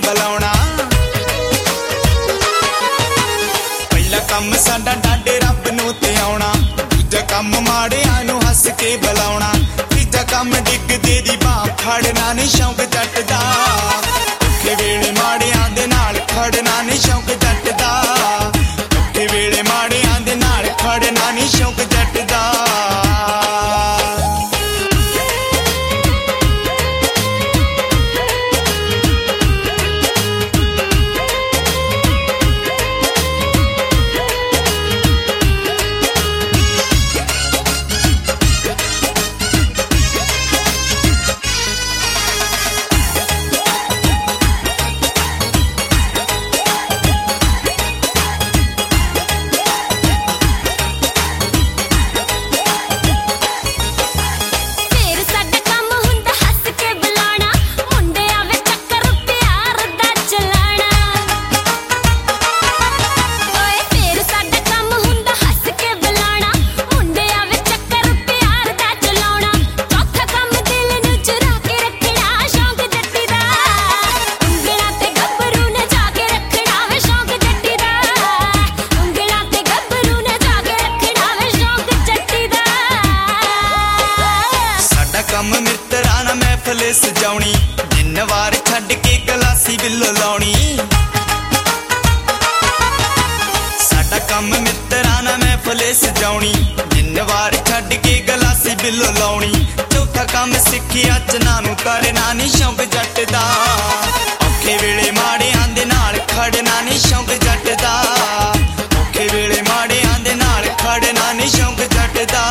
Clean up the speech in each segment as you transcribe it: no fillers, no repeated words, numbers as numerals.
बुलाउणा। पहला कम साडा डाडे रब नूं ते आउणा, दूजा कम माड़िआं नूं हस के बुलाउणा, तीजा कम डिगदे दी बांह फड़ना नी शौक जट दा। औखे वेले माड़िआं दे नाल खड़ना नी शौक जट दा, औखे वेले माड़िआं दे नाल खड़ना नी शौक जट दा। कम मित्रा ना महफिल सजाउणी, जिन वार छड्ड के गलासी बिल्लो लाउणी। साडा कम मित्रा ना महफिल सजाउणी, जिन वार छड्ड के गलासी बिल्लो लाउणी। चौथा कम सिखिया चना नूं करना नी शौक जट दा, औखे वेले माड़िआं दे नाल खड़ना नी शौक जट दा, औखे वेले माड़िआं दे नाल खड़ना नी शौक जट दा।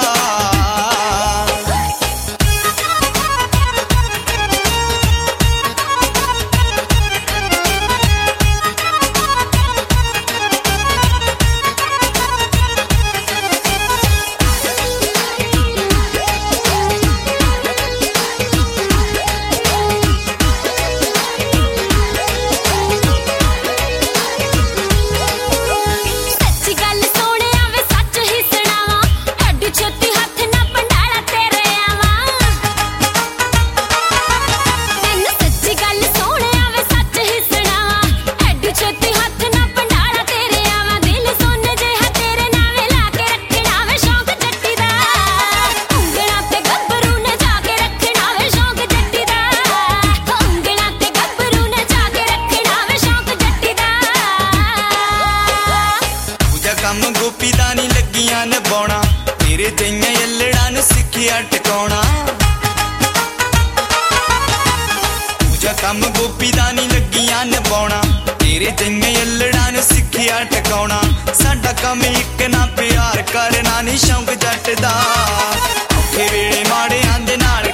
कम गोपी दा नी लगियां निभाउणा, तेरे जइयां यल्लड़ां नूं सिखिया टकाउणा। दूजा कम गोपी दा नी लगियां निभाउणा, तेरे जइयां यल्लड़ां नूं सिखिया टकाउणा। साडा कम इक ना प्यार करना नी शौक जट दा, औखे वेले माड़िआं दे नाल